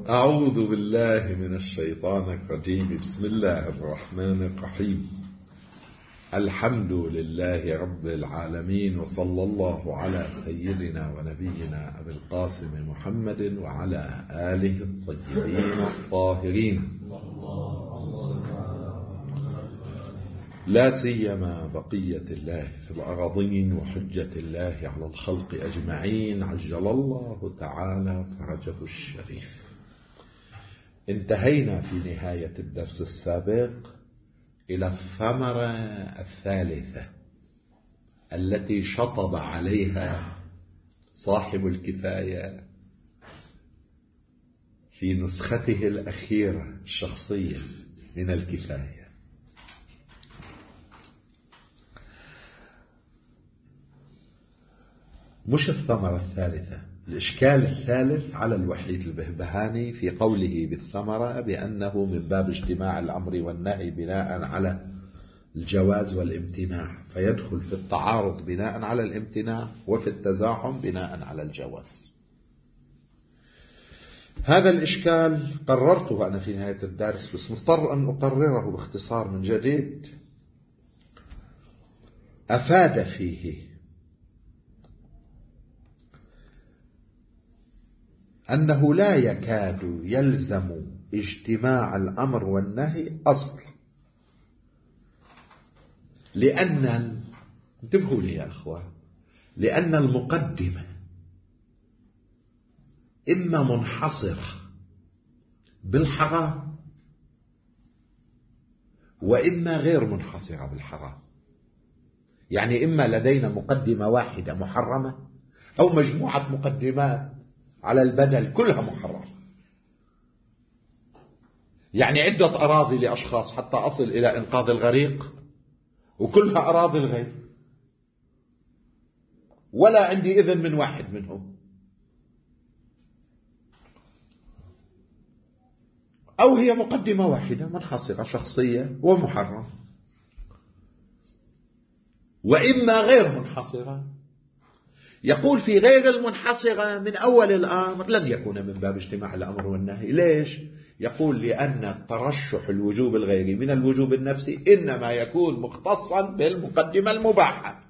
أعوذ بالله من الشيطان الرجيم. بسم الله الرحمن الرحيم. الحمد لله رب العالمين، وصلى الله على سيدنا ونبينا أبي القاسم محمد وعلى آله الطيبين الطاهرين، لا سيما بقية الله في الأراضين وحجة الله على الخلق أجمعين، عجل الله تعالى فرجه الشريف. انتهينا في نهاية الدرس السابق إلى الثمرة الثالثة التي شطب عليها صاحب الكفاية في نسخته الأخيرة الشخصية من الكفاية. مش الثمرة الثالثة، الإشكال الثالث على الوحيد البهبهاني في قوله بالثمرة بأنه من باب اجتماع الأمر والنهي بناء على الجواز والامتناع، فيدخل في التعارض بناء على الامتناع وفي التزاحم بناء على الجواز. هذا الإشكال قررته أنا في نهاية الدرس، بس مضطر أن أقرره باختصار من جديد. أفاد فيه أنه لا يكاد يلزم اجتماع الأمر والنهي أصلا، لأن انتبهوا لي يا أخوان، لأن المقدمة إما منحصرة بالحرام وإما غير منحصرة بالحرام. يعني إما لدينا مقدمة واحدة محرمة أو مجموعة مقدمات على البدل كلها محرمة. يعني عدة أراضي لأشخاص حتى أصل إلى إنقاذ الغريق، وكلها أراضي الغير، ولا عندي إذن من واحد منهم. أو هي مقدمة واحدة منحصرة شخصية ومحرمة، وإما غير منحصرة. يقول في غير المنحصرة من أول الأمر لن يكون من باب اجتماع الأمر والنهي. ليش؟ يقول لأن ترشح الوجوب الغيري من الوجوب النفسي إنما يكون مختصا بالمقدمة المباحة،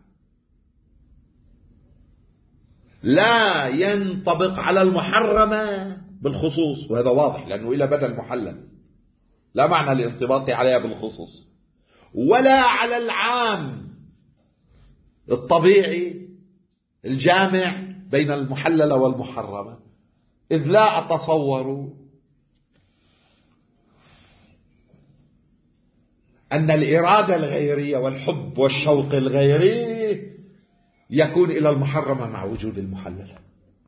لا ينطبق على المحرمة بالخصوص، وهذا واضح لأنه إلى بدل محلل، لا معنى لانطباقه عليها بالخصوص، ولا على العام الطبيعي الجامع بين المحللة والمحرمة، إذ لا أتصور أن الإرادة الغيرية والحب والشوق الغيري يكون إلى المحرمة مع وجود المحللة.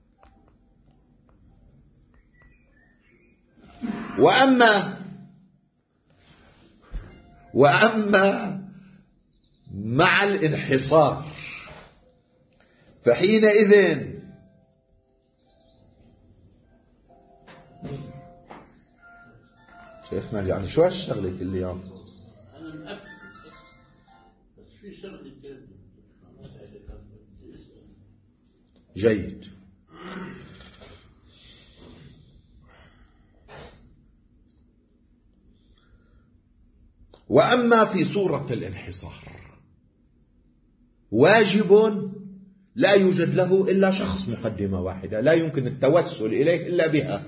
وأما مع الانحصار فحينئذ شيخنا يعني شو هالشغلة كل يوم؟ أنا مأكد بس في شغلة جيد. وأما في صورة الانحصار واجب لا يوجد له إلا شخص مقدمة واحدة، لا يمكن التوسل إليه إلا بها،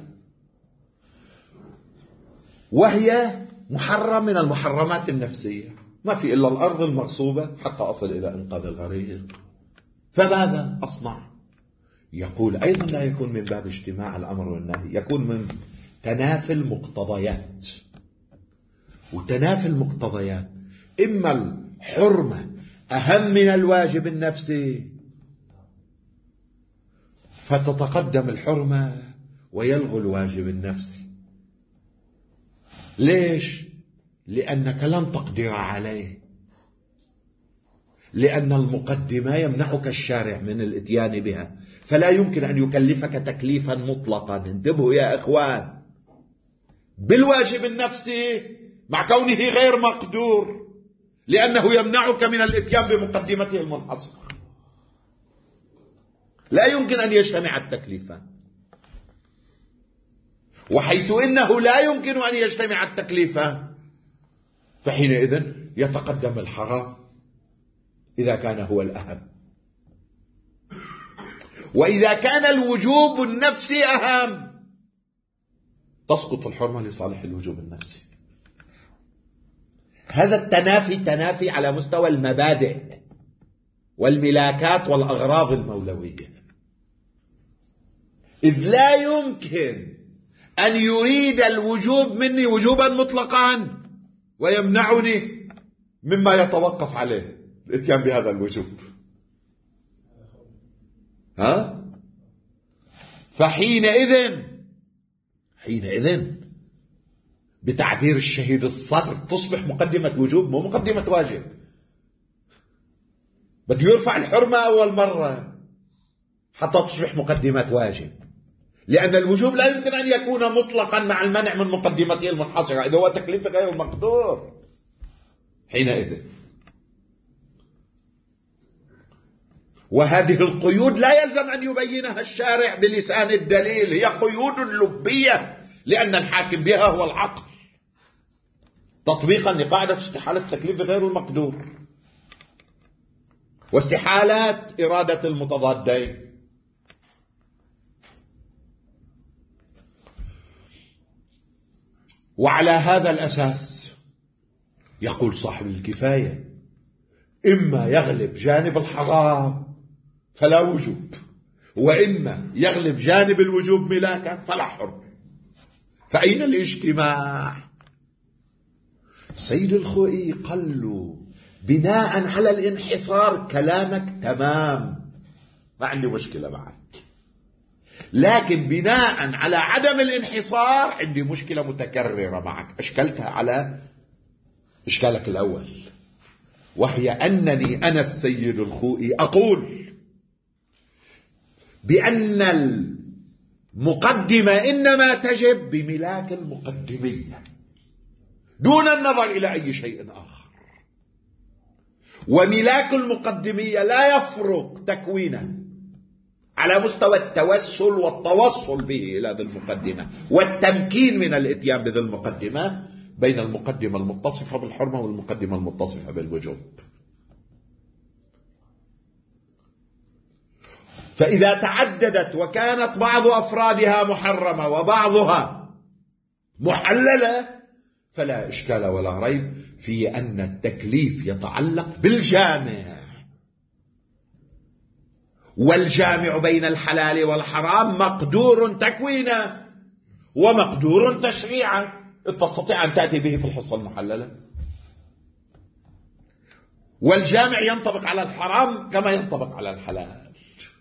وهي محرم من المحرمات النفسية، ما في إلا الأرض المغصوبة حتى أصل إلى إنقاذ الغريق. فماذا أصنع؟ يقول أيضا لا يكون من باب اجتماع الأمر والنهي، يكون من تنافي المقتضيات. وتنافي المقتضيات إما الحرمة أهم من الواجب النفسي فتتقدم الحرمة ويلغو الواجب النفسي. ليش؟ لأنك لن تقدر عليه، لأن المقدمة يمنعك الشارع من الاتيان بها، فلا يمكن أن يكلفك تكليفا مطلقا. انتبهوا يا إخوان، بالواجب النفسي مع كونه غير مقدور، لأنه يمنعك من الاتيان بمقدمته المنحصرة. لا يمكن أن يجتمع التكليفان. وحيث إنه لا يمكن أن يجتمع التكليفان فحينئذ يتقدم الحرام إذا كان هو الأهم. وإذا كان الوجوب النفسي أهم تسقط الحرمة لصالح الوجوب النفسي. هذا التنافي تنافي على مستوى المبادئ والملاكات والأغراض المولوية، إذ لا يمكن أن يريد الوجوب مني وجوبا مطلقا ويمنعني مما يتوقف عليه الاتيان بهذا الوجوب. فحينئذ بتعبير الشهيد الصدر تصبح مقدمة وجوب مو مقدمة واجب. بده يرفع الحرمة أول مرة حتى تصبح مقدمة واجب، لأن الوجوب لا يمكن أن يكون مطلقا مع المنع من مقدمته المنحصرة إذا هو تكليف غير مقدور. حينئذ وهذه القيود لا يلزم أن يبينها الشارع بلسان الدليل، هي قيود لبية لأن الحاكم بها هو العقل، تطبيقا لقاعدة استحالة التكليف غير المقدور واستحالة إرادة المتضادين. وعلى هذا الأساس يقول صاحب الكفاية: إما يغلب جانب الحرام فلا وجوب، وإما يغلب جانب الوجوب ملاكا فلا حرم. فأين الاجتماع؟ سيد الخوئي قال له: بناء على الانحصار كلامك تمام، ما عندي مشكلة معك، لكن بناء على عدم الانحصار عندي مشكلة متكررة معك، أشكلتها على إشكالك الأول، وهي أنني أنا السيد الخوئي أقول بأن المقدمة إنما تجب بملاك المقدمية دون النظر إلى أي شيء آخر، وملاك المقدمية لا يفرق تكوينا على مستوى التوسل والتوصل به إلى ذي المقدمة والتمكين من الإتيان بذي المقدمة بين المقدمة المتصفة بالحرمة والمقدمة المتصفة بالوجوب. فإذا تعددت وكانت بعض أفرادها محرمة وبعضها محللة فلا إشكال ولا ريب في أن التكليف يتعلق بالجامع، والجامع بين الحلال والحرام مقدور تكوينا ومقدور تشريعا. تستطيع أن تأتي به في الحصة المحللة، والجامع ينطبق على الحرام كما ينطبق على الحلال.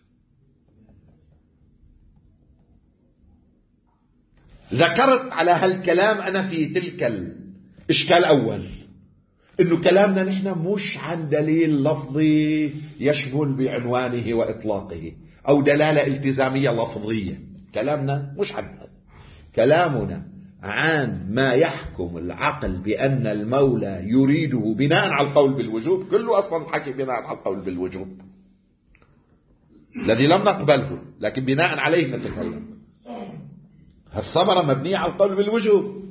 ذكرت على هالكلام أنا في تلك الإشكال الأول إنه كلامنا نحن مش عن دليل لفظي يشمل بعنوانه وإطلاقه أو دلالة التزامية لفظية، كلامنا مش عن هذا، كلامنا عن ما يحكم العقل بأن المولى يريده بناء على القول بالوجوب. كله أصلا حكي بناء على القول بالوجوب الذي لم نقبله، لكن بناء عليه نتكلم. الثمرة مبنية على القول بالوجوب.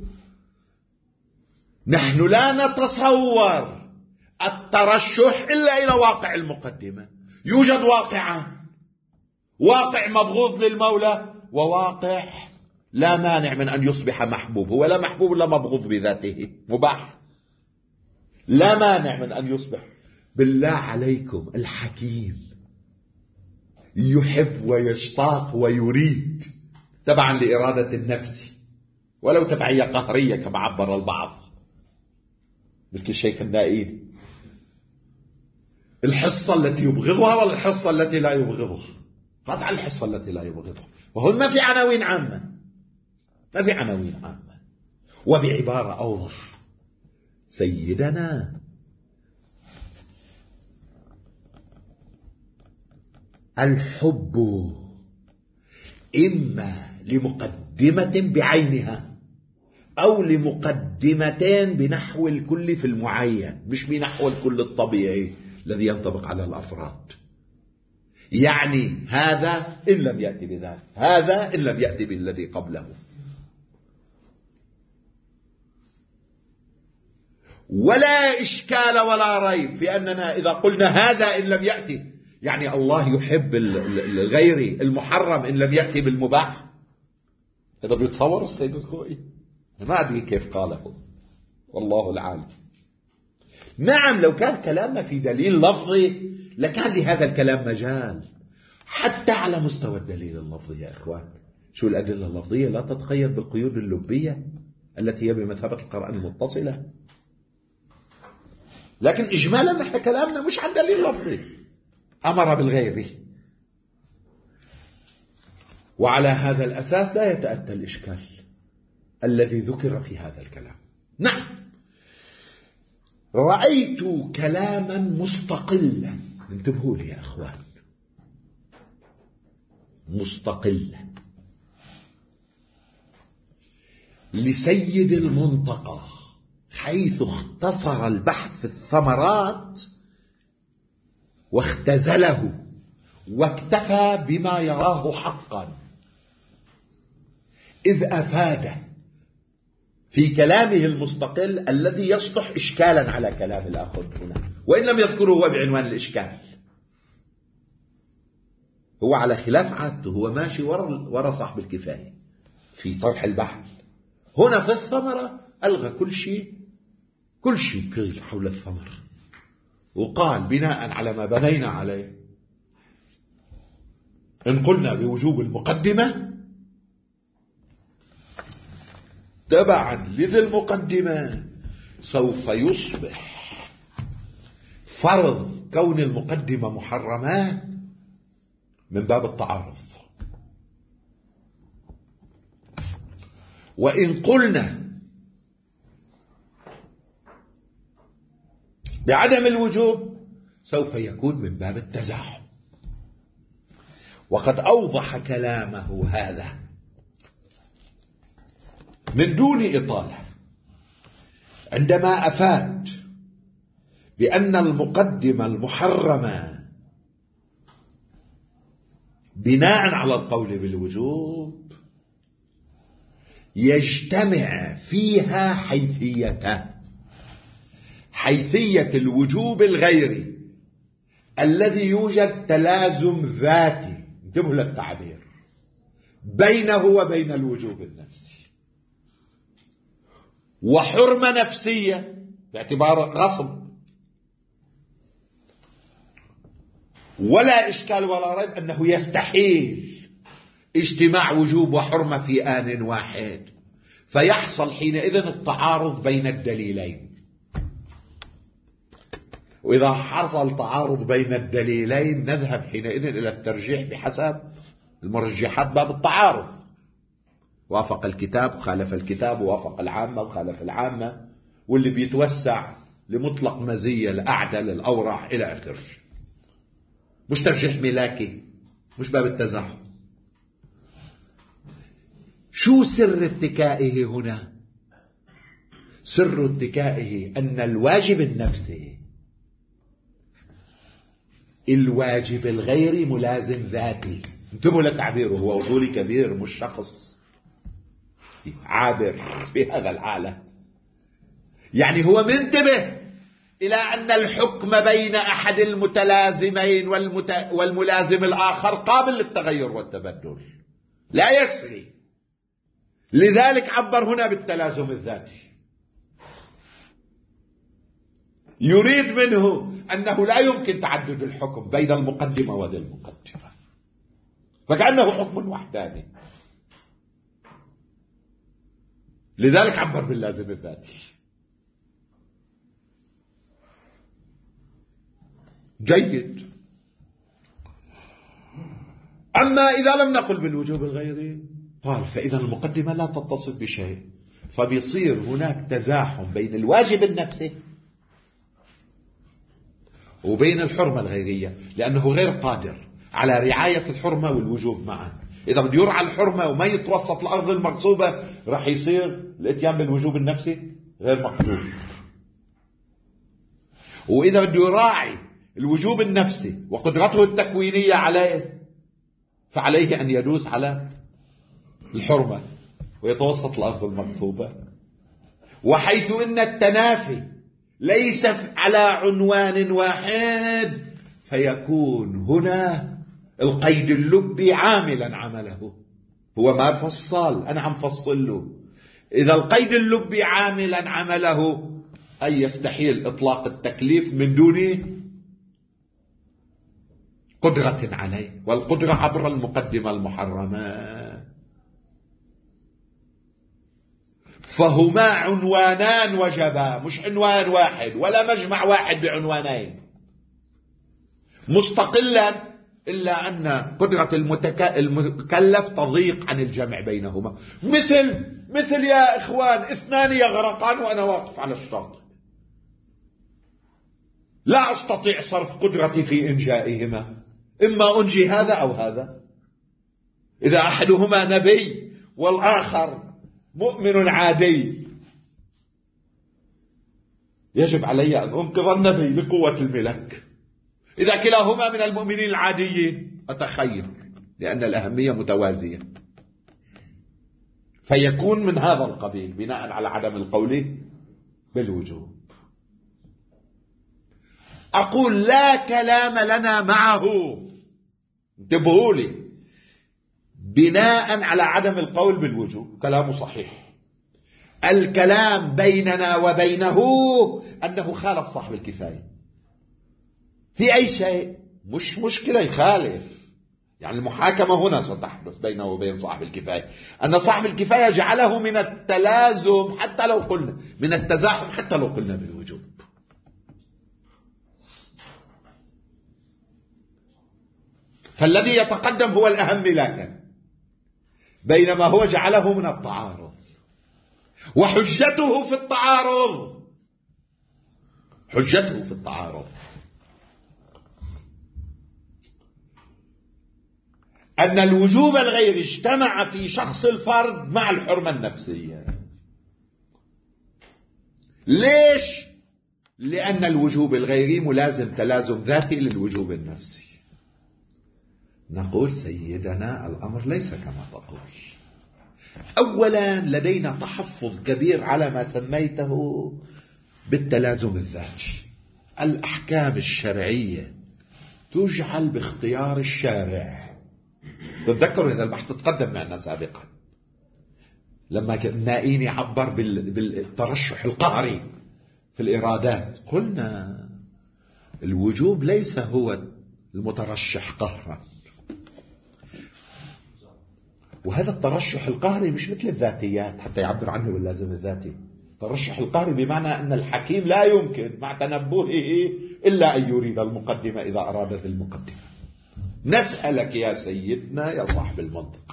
نحن لا نتصور الترشح إلا إلى واقع المقدمة. يوجد واقعان: واقع مبغوض للمولى وواقع لا مانع من أن يصبح محبوب. هو لا محبوب لا مبغوض بذاته، مباح، لا مانع من أن يصبح. بالله عليكم الحكيم يحب ويشتاق ويريد تبعا لإرادة النفس ولو تبعية قهرية كما عبر البعض مثل الشيخ النائين، الحصة التي يبغضها ولا الحصة التي لا يبغضها؟ قطع الحصة التي لا يبغضها. وهون ما في عناوين عامة، ما في عناوين عامة. وبعبارة أوضح، سيدنا الحب إما لمقدمة بعينها أو لمقدمتين بنحو الكل في المعين، مش بنحو الكل الطبيعي الذي ينطبق على الأفراد. يعني هذا إن لم يأتي بذلك، هذا إن لم يأتي بالذي قبله. ولا إشكال ولا ريب في أننا إذا قلنا هذا إن لم يأتي، يعني الله يحب الغير المحرم إن لم يأتي بالمباح. هذا بيتصور السيد الخوئي؟ ما أدري كيف قاله، والله العالم. نعم لو كان كلامنا في دليل لفظي لكان لهذا الكلام مجال، حتى على مستوى الدليل اللفظي يا إخوان. شو الأدلة اللفظية لا تتقيد بالقيود اللبية التي هي بمثابة القرآن المتصلة، لكن إجمالا نحن كلامنا مش عن دليل لفظي أمر بالغير، وعلى هذا الأساس لا يتأتى الإشكال الذي ذكر في هذا الكلام. نعم رأيت كلاما مستقلا، انتبهوا لي يا أخوان، مستقلا لسيد المنطقة، حيث اختصر البحث الثمرات واختزله واكتفى بما يراه حقا، إذ أفاد في كلامه المستقل الذي يصبح إشكالا على كلام الآخر هنا، وإن لم يذكره هو بعنوان الإشكال. هو على خلاف عادته، هو ماشي ورا صاحب الكفاية في طرح البحث. هنا في الثمرة ألغى كل شيء قيل حول الثمرة، وقال بناء على ما بنينا عليه إن قلنا بوجوب المقدمة تبعا لذي المقدمة سوف يصبح فرض كون المقدمة محرمات من باب التعارض. وإن قلنا بعدم الوجوب سوف يكون من باب التزاحم. وقد أوضح كلامه هذا من دون إطالة عندما أفاد بأن المقدمة المحرمة بناء على القول بالوجوب يجتمع فيها حيثية الوجوب الغيري الذي يوجد تلازم ذاتي، انتبهوا للتعبير، بينه وبين الوجوب النفسي، وحرمة نفسية باعتبار غصب. ولا إشكال ولا ريب أنه يستحيل اجتماع وجوب وحرمة في آن واحد، فيحصل حينئذ التعارض بين الدليلين. وإذا حصل تعارض بين الدليلين نذهب حينئذ إلى الترجيح بحسب المرجحات باب التعارض، وافق الكتاب خالف الكتاب، وافق العامة وخالف العامة، واللي بيتوسع لمطلق مزية الأعدى للأورع إلى آخره. مش ترجيح ملاكي، مش باب التزاحم. شو سر اتكائه هنا؟ سر اتكائه أن الواجب النفسي الواجب الغيري ملازم ذاتي. انتبهوا للتعبير، هو وصولي كبير مش شخص عابر في هذا العالم. يعني هو منتبه إلى أن الحكم بين أحد المتلازمين والملازم الآخر قابل للتغير والتبدل، لا يسري. لذلك عبر هنا بالتلازم الذاتي، يريد منه أنه لا يمكن تعدد الحكم بين المقدمة وذي المقدمة، فكأنه حكم وحداني. لذلك عبر باللازم الذاتي. جيد. أما إذا لم نقل بالوجوب الغيري قال فإذا المقدمة لا تتصف بشيء، فبيصير هناك تزاحم بين الواجب النفسي وبين الحرمة الغيرية، لأنه غير قادر على رعاية الحرمة والوجوب معا. إذا بده يرعى الحرمة وما يتوسط الأرض المغصوبة راح يصير الاتيان بالوجوب النفسي غير مقدور. وإذا بده يراعي الوجوب النفسي وقدرته التكوينية عليه فعليه أن يدوس على الحرمة ويتوسط الأرض المغصوبة. وحيث إن التنافي ليس على عنوان واحد، فيكون هنا القيد اللبي عاملا عمله. هو ما فصل، أنا عم فصل له. إذا القيد اللبي عاملا عمله، أي يستحيل إطلاق التكليف من دون قدرة عليه، والقدرة عبر المقدمة المحرمة. فهما عنوانان وجبا، مش عنوان واحد ولا مجمع واحد بعنوانين مستقلا، إلا أن قدرة المكلف تضيق عن الجمع بينهما. مثل يا إخوان، اثنان يغرقان وأنا واقف على الشاطئ، لا أستطيع صرف قدرتي في إنجائهما، إما أنجي هذا أو هذا. إذا أحدهما نبي والآخر مؤمن عادي، يجب علي أن أنقذ النبي لقوة الملك. إذا كلاهما من المؤمنين العاديين أتخير، لأن الأهمية متوازية. فيكون من هذا القبيل بناء على عدم القول بالوجوب. أقول لا كلام لنا معه، انتبهوا لي، بناء على عدم القول بالوجوب. كلامه صحيح. الكلام بيننا وبينه أنه خالف صاحب الكفاية في أي شيء، مش مشكلة يخالف. يعني المحاكمة هنا ستحدث بينه وبين صاحب الكفاية، أن صاحب الكفاية جعله من التلازم حتى لو قلنا، من التزاحم حتى لو قلنا بالوجوب. فالذي يتقدم هو الأهم لكن، بينما هو جعله من التعارض. وحجته في التعارض، حجته في التعارض أن الوجوب الغيري اجتمع في شخص الفرد مع الحرمة النفسية. ليش؟ لأن الوجوب الغيري ملازم تلازم ذاتي للوجوب النفسي. نقول سيدنا الأمر ليس كما تقول. أولا لدينا تحفظ كبير على ما سميته بالتلازم الذاتي. الأحكام الشرعية تجعل باختيار الشارع. تذكروا هذا البحث تقدم معنا سابقا لما النائيني عبر بالترشح القهري في الإرادات. قلنا الوجوب ليس هو المترشح قهرا، وهذا الترشح القهري مش مثل الذاتيات حتى يعبر عنه باللازم الذاتي. الترشح القهري بمعنى أن الحكيم لا يمكن مع تنبهه إلا أن يريد المقدمة إذا أراد ذي المقدمة. نسألك يا سيدنا يا صاحب المنطقة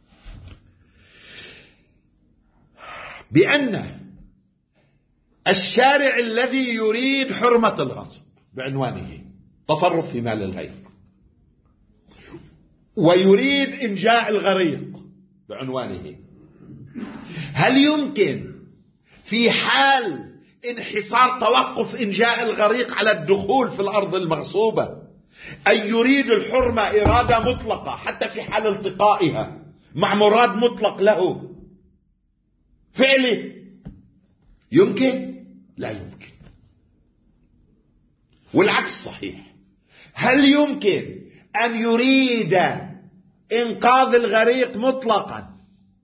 بأن الشارع الذي يريد حرمة الغصب بعنوانه تصرف في مال الغير، ويريد إنجاء الغريق بعنوانه، هل يمكن في حال انحصار توقف إنجاء الغريق على الدخول في الأرض المغصوبة أن يريد الحرمة إرادة مطلقة حتى في حال التقائها مع مراد مطلق له فعلي؟ يمكن؟ لا يمكن. والعكس صحيح. هل يمكن أن يريد إنقاذ الغريق مطلقا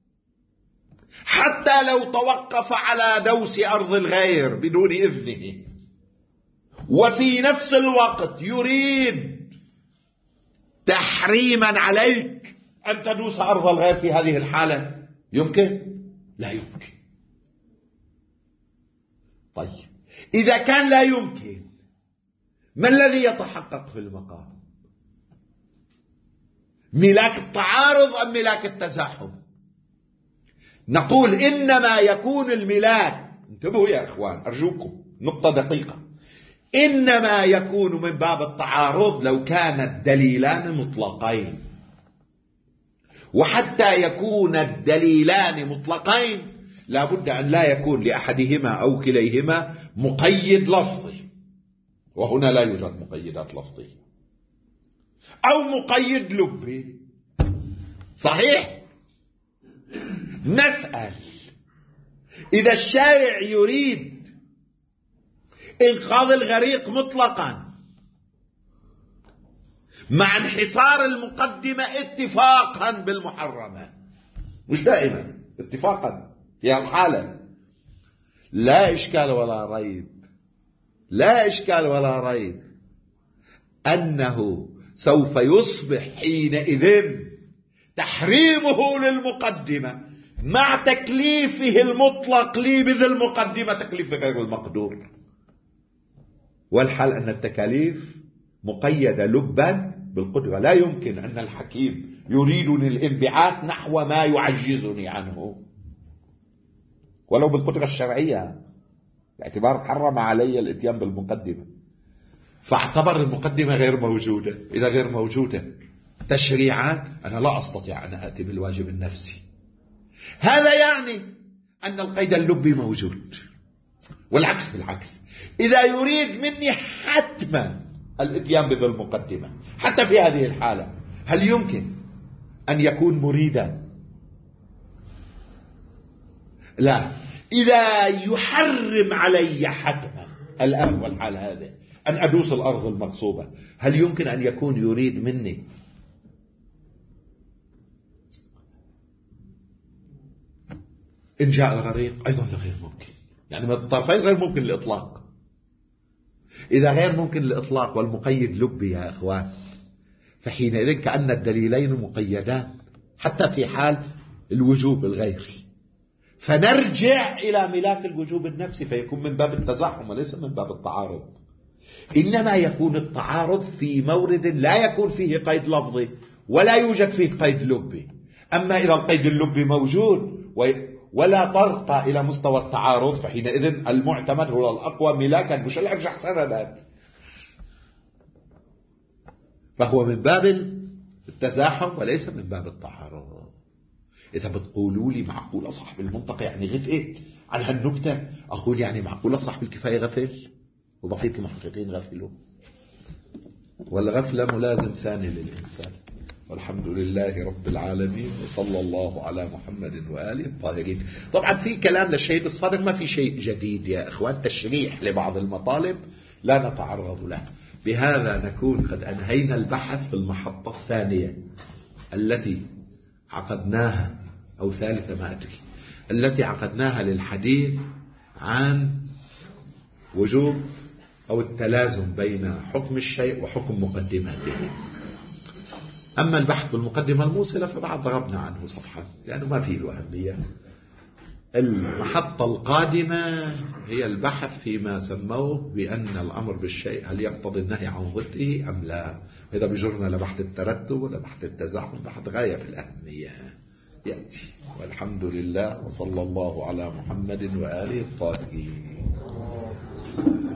حتى لو توقف على دوس أرض الغير بدون إذنه، وفي نفس الوقت يريد تحريما عليك أن تدوس أرض الغير في هذه الحالة؟ يمكن؟ لا يمكن. طيب إذا كان لا يمكن، ما الذي يتحقق في المقام؟ ملاك التعارض أم ملاك التزاحم؟ نقول إنما يكون الملاك، انتبهوا يا إخوان أرجوكم نقطة دقيقة، إنما يكون من باب التعارض لو كان الدليلان مطلقين. وحتى يكون الدليلان مطلقين لا بد أن لا يكون لأحدهما أو كليهما مقيد لفظي، وهنا لا يوجد مقيدات لفظية، أو مقيد لبي. صحيح؟ نسأل إذا الشارع يريد إنقاذ الغريق مطلقا مع انحصار المقدمة اتفاقا بالمحرمة، مش دائما، اتفاقا في الحالة. لا إشكال ولا ريب، لا إشكال ولا ريب أنه سوف يصبح حينئذ تحريمه للمقدمة مع تكليفه المطلق لي بذي المقدمة تكليف غير المقدور. والحال أن التكاليف مقيدة لبا بالقدرة. لا يمكن أن الحكيم يريدني الانبعاث نحو ما يعجزني عنه ولو بالقدرة الشرعية، باعتبار حرم علي الاتيان بالمقدمة، فاعتبر المقدمة غير موجودة. إذا غير موجودة تشريعا أنا لا أستطيع أن أتي بالواجب النفسي. هذا يعني أن القيد اللبي موجود، والعكس بالعكس. إذا يريد مني حتما الاتيان بذي المقدمة حتى في هذه الحالة، هل يمكن أن يكون مريدا؟ لا. إذا يحرم علي حتما الآن والحال هذا أن أدوس الأرض المغصوبة، هل يمكن أن يكون يريد مني إن جاء الغريق؟ أيضا غير ممكن. يعني من الطرفين غير ممكن الإطلاق. إذا غير ممكن الإطلاق والمقيد لبي يا إخوان، فحينئذ كأن الدليلين مقيدان حتى في حال الوجوب الغيري، فنرجع إلى ملاك الوجوب النفسي، فيكون من باب التزاحم وليس من باب التعارض. إنما يكون التعارض في مورد لا يكون فيه قيد لفظي ولا يوجد فيه قيد لبي. أما إذا القيد اللبي موجود ولا ترقى إلى مستوى التعارض، فحينئذ المعتمد هو الأقوى ملاكا مش الأرجح سندا، فهو من باب التزاحم وليس من باب التعارض. إذا بتقولوا لي معقولة صاحب المنطقة يعني غفل عن هالنكتة، أقول يعني معقولة صاحب الكفاية غفل وبقية المحققين غفلوا، والغفلة ملازم ثاني للإنسان. والحمد لله رب العالمين، وصلى الله على محمد وآله الطاهرين. طبعا في كلام للشهيد الصادق، ما في شيء جديد يا إخوان، تشريح لبعض المطالب لا نتعرض له. بهذا نكون قد أنهينا البحث في المحطة الثانية التي عقدناها، أو ثالثة ما أدري، التي عقدناها للحديث عن وجوب أو التلازم بين حكم الشيء وحكم مقدماته. أما البحث بالمقدمة الموصلة فبعد ضربنا عنه صفحة لأنه ما فيه له أهمية. المحطة القادمة هي البحث فيما سموه بأن الأمر بالشيء هل يقتضي النهي عن ضده أم لا. إذا بجرنا لبحث الترتب ولا بحث التزاحم، بحث غاية في الأهمية يأتي. والحمد لله، وصلى الله على محمد وآله الطاهرين.